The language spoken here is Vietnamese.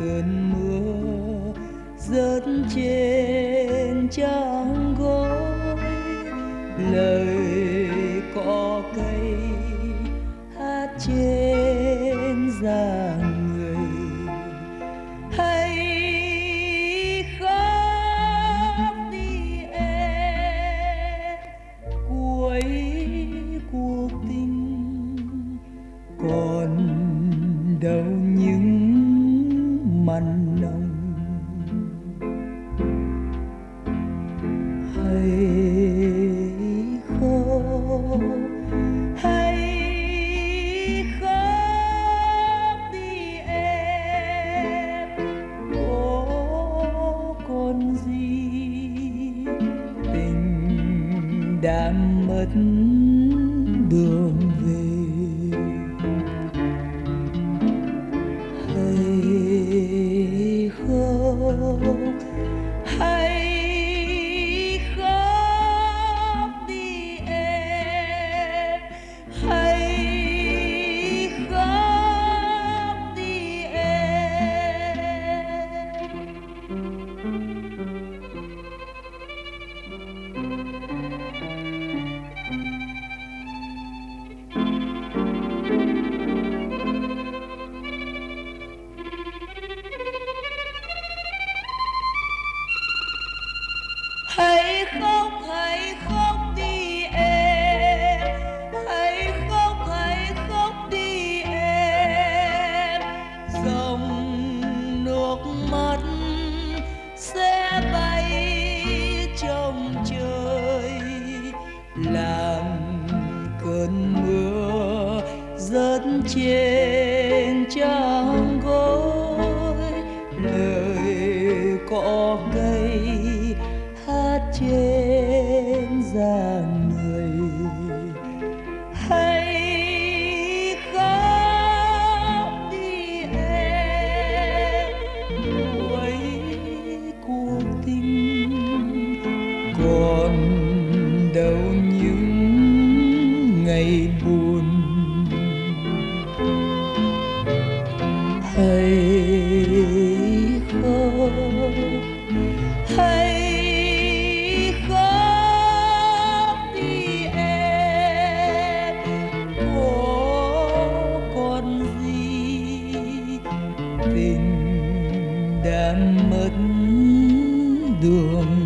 cơn mưa rớt trên trắng gối, lời cỏ cây hát trên da người. Hãy khóc đi em, cuối cuộc tình còn đâu những mặn nồng. Hãy khóc, hãy khóc đi em, có còn gì tình đã mất đường về. Hãy khóc, hãy khóc đi em, hãy khóc đi em. Hãy khóc đi em, hãy khóc đi em. Dòng nước mắt sẽ bay trong trời, làm cơn mưa rớt trên trắng gối, lời cỏ cây hát trên da người. Hãy khóc đi em, cuối cuộc tình còn đâu những ngày buồn. Hãy khóc, hãy khóc đi em, có còn gì tình đã mất đường